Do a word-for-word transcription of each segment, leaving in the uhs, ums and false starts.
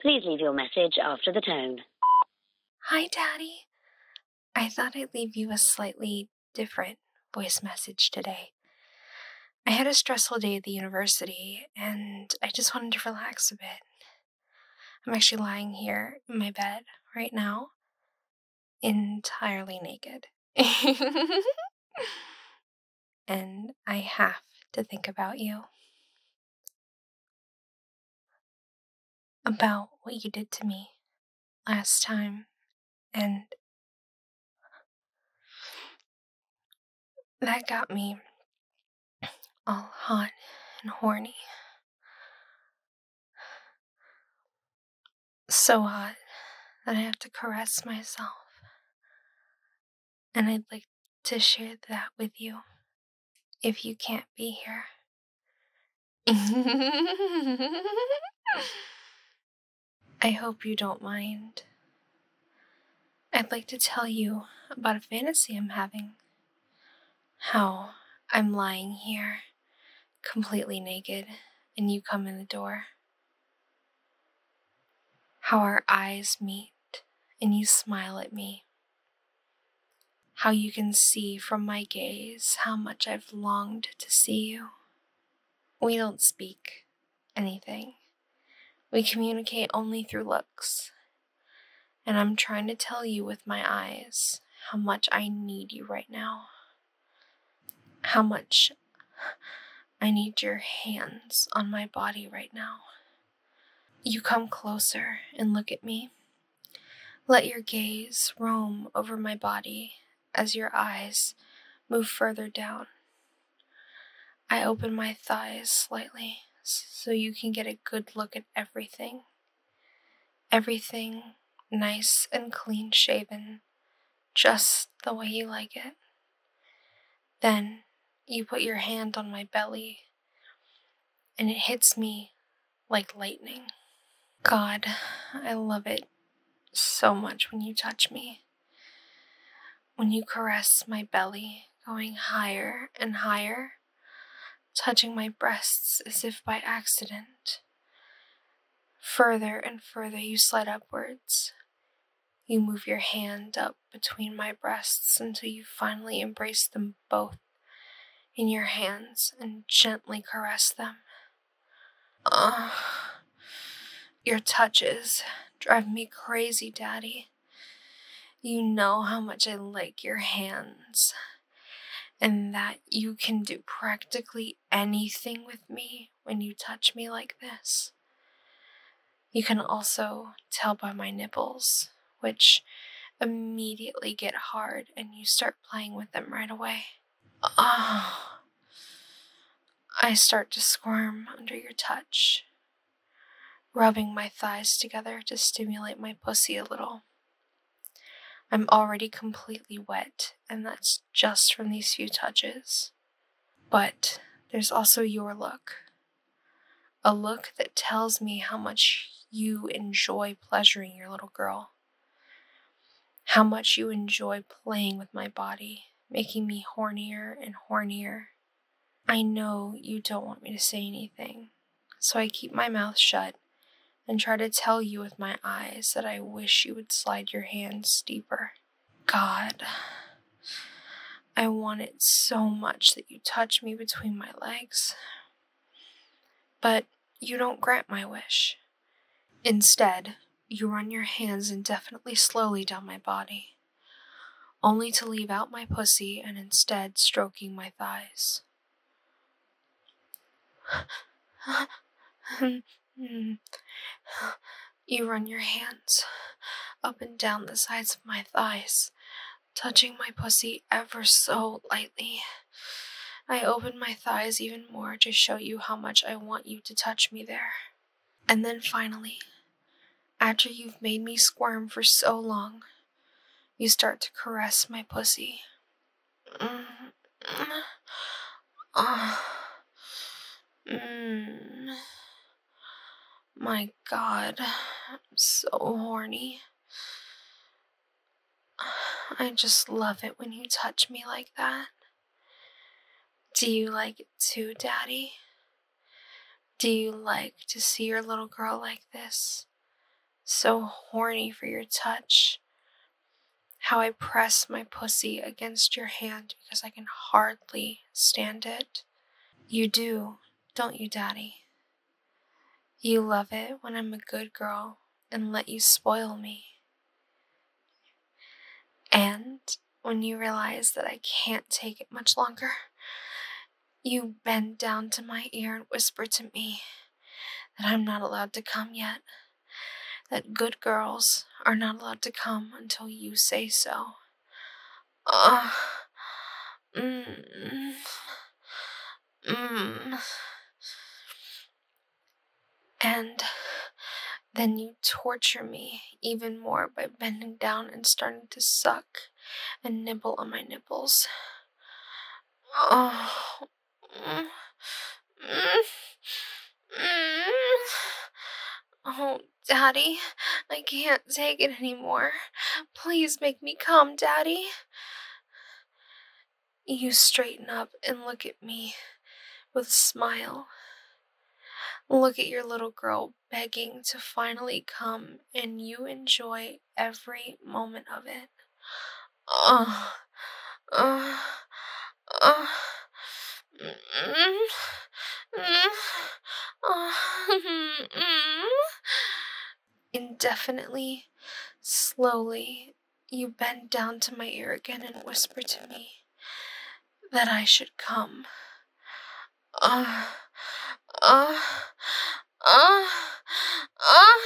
Please leave your message after the tone. Hi, Daddy. I thought I'd leave you a slightly different voice message today. I had a stressful day at the university, and I just wanted to relax a bit. I'm actually lying here in my bed right now, entirely naked. And I have to think about you. About what you did to me last time, and that got me all hot and horny. So hot that I have to caress myself. And I'd like to share that with you if you can't be here. I hope you don't mind. I'd like to tell you about a fantasy I'm having. How I'm lying here, completely naked, and you come in the door. How our eyes meet, and you smile at me. How you can see from my gaze how much I've longed to see you. We don't speak anything. We communicate only through looks. And I'm trying to tell you with my eyes how much I need you right now. How much I need your hands on my body right now. You come closer and look at me. Let your gaze roam over my body as your eyes move further down. I open my thighs slightly so you can get a good look at everything. Everything nice and clean shaven, just the way you like it. Then you put your hand on my belly, and it hits me like lightning. God, I love it so much when you touch me. When you caress my belly, going higher and higher, touching my breasts as if by accident. Further and further you slide upwards. You move your hand up between my breasts until you finally embrace them both in your hands and gently caress them. Ugh. Your touches drive me crazy, Daddy. You know how much I like your hands, and that you can do practically anything with me when you touch me like this. You can also tell by my nipples, which immediately get hard, and you start playing with them right away. Oh, I start to squirm under your touch, rubbing my thighs together to stimulate my pussy a little. I'm already completely wet, and that's just from these few touches. But there's also your look. A look that tells me how much you enjoy pleasuring your little girl. How much you enjoy playing with my body, making me hornier and hornier. I know you don't want me to say anything, so I keep my mouth shut and try to tell you with my eyes that I wish you would slide your hands deeper. God, I want it so much that you touch me between my legs. But you don't grant my wish. Instead, you run your hands indefinitely slowly down my body, only to leave out my pussy and instead stroking my thighs. You run your hands up and down the sides of my thighs, touching my pussy ever so lightly. I open my thighs even more to show you how much I want you to touch me there. And then finally, after you've made me squirm for so long, you start to caress my pussy. Mm. Oh. Mm. My God, I'm so horny. I just love it when you touch me like that. Do you like it too, Daddy? Do you like to see your little girl like this? so horny for your touch. How I press my pussy against your hand because I can hardly stand it. You do, don't you, Daddy? You love it when I'm a good girl and let you spoil me. And when you realize that I can't take it much longer, you bend down to my ear and whisper to me that I'm not allowed to come yet, that good girls are not allowed to come until you say so. Ugh. Mm. Mm. And then you torture me even more by bending down and starting to suck and nibble on my nipples. Oh. Mm. Mm. Mm. Oh, Daddy, I can't take it anymore. Please make me come, Daddy. You straighten up and look at me with a smile. Look at your little girl begging to finally come, and you enjoy every moment of it. Oh, oh, oh, mm, mm, oh, mm. Indefinitely, slowly, you bend down to my ear again and whisper to me that I should come. Uh, uh, uh, uh,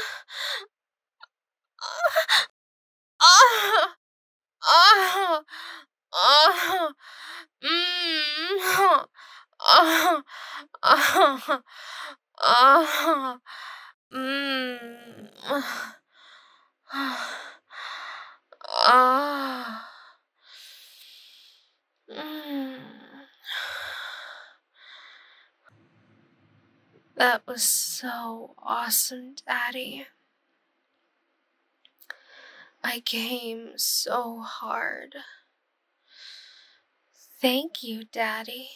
uh, uh, uh, mm, uh, uh, uh, mm, uh, mm. That was so awesome, Daddy. I came so hard. Thank you, Daddy.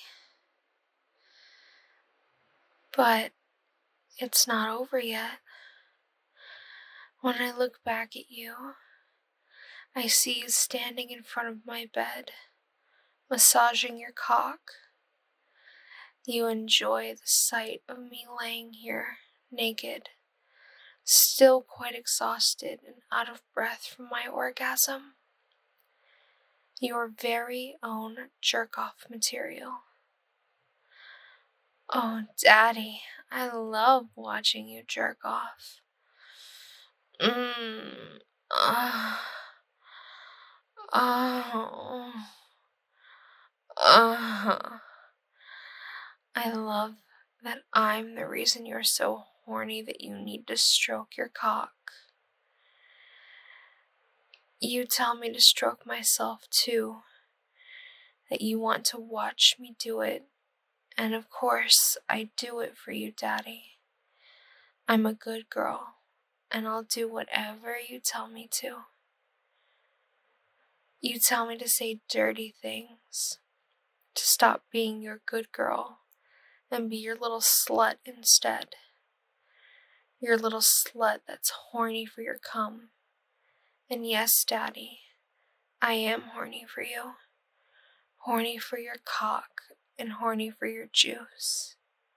But it's not over yet. When I look back at you, I see you standing in front of my bed, massaging your cock. You enjoy the sight of me laying here, naked, still quite exhausted and out of breath from my orgasm. Your very own jerk-off material. Oh, Daddy, I love watching you jerk off. Mmm. Uh, oh. Uh. I love that I'm the reason you're so horny that you need to stroke your cock. You tell me to stroke myself too, that you want to watch me do it, and of course I do it for you, Daddy. I'm a good girl, and I'll do whatever you tell me to. You tell me to say dirty things, to stop being your good girl, and be your little slut instead. Your little slut that's horny for your cum. And yes, Daddy, I am horny for you. Horny for your cock and horny for your juice.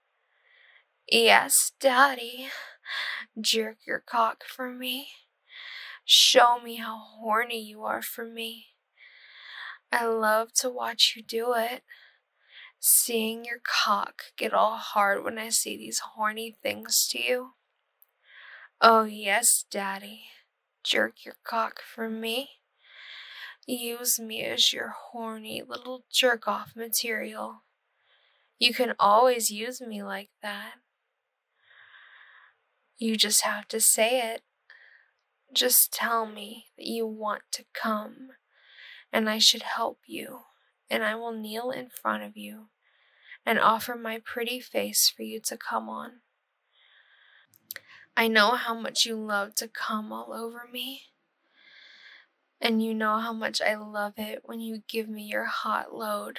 Yes, Daddy, jerk your cock for me. Show me how horny you are for me. I love to watch you do it. Seeing your cock get all hard when I say these horny things to you. Oh yes, Daddy, jerk your cock for me. Use me as your horny little jerk-off material. You can always use me like that. You just have to say it. Just tell me that you want to come, and I should help you, and I will kneel in front of you and offer my pretty face for you to come on. I know how much you love to come all over me, and you know how much I love it when you give me your hot load,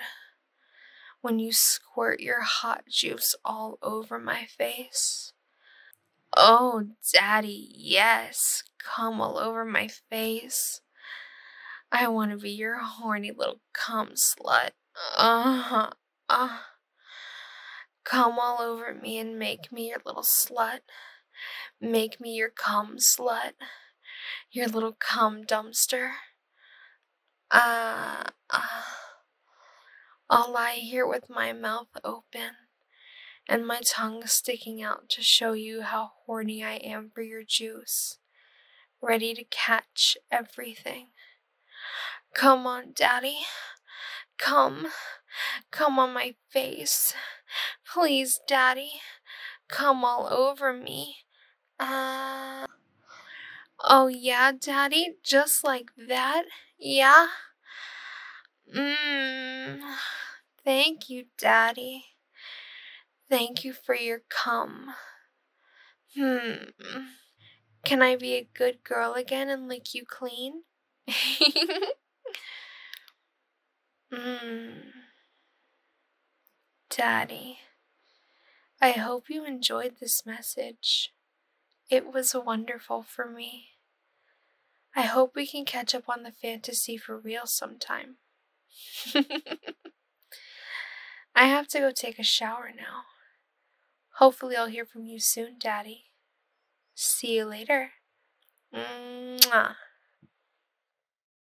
when you squirt your hot juice all over my face. Oh, Daddy, yes. Come all over my face. I want to be your horny little cum slut. Uh-huh. Uh. Come all over me and make me your little slut. Make me your cum slut. Your little cum dumpster. Uh, uh. I'll lie here with my mouth open and my tongue sticking out to show you how horny I am for your juice, ready to catch everything. Come on, Daddy. Come. Come on my face. Please, Daddy. Come all over me. Uh... Oh, yeah, Daddy? Just like that? Yeah? Mmm. Thank you, Daddy. Thank you for your cum. Hmm. Can I be a good girl again and lick you clean? Mmm. Daddy, I hope you enjoyed this message. It was wonderful for me. I hope we can catch up on the fantasy for real sometime. I have to go take a shower now. Hopefully I'll hear from you soon, Daddy. See you later. Mwah.